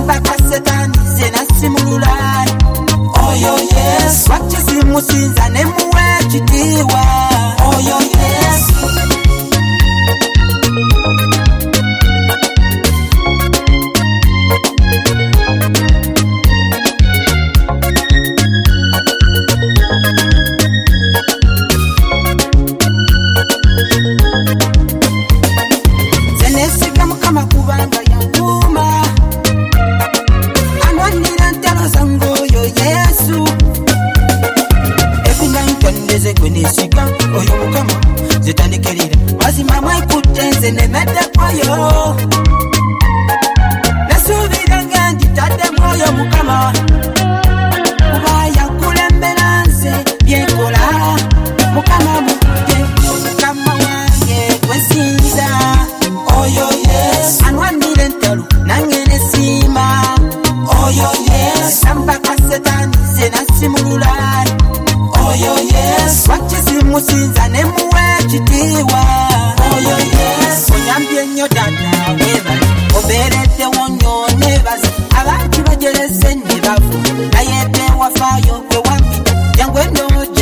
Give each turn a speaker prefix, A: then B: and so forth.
A: samba kasetani zenasimulula oyo Yesu wachizimusinza nemuwe chitiwa oyo Yesu zenesika mukama kubanga yankuma anwanira ntalo zangu oyo Yesu ebinankandeze kwenesika oyo mukama zitandikirira mazima mwekutenze nemedde koyo nasubiranga nditadde mwoyo mukama kubaya kulembera nze byenkola mukama mukuje mukama wange gwesinza oyo Yesu anwanire ntalo nange nesima oyo Yesu samba kasetani zenasimulula oyo Yesu wachizimusinza nemuwe chitiwa oyo Yesu onyambye nnyo dada webale oberedde wonyo nebaza abantu bajereze ne bafu naye tewafayo gwe wambi jangwe no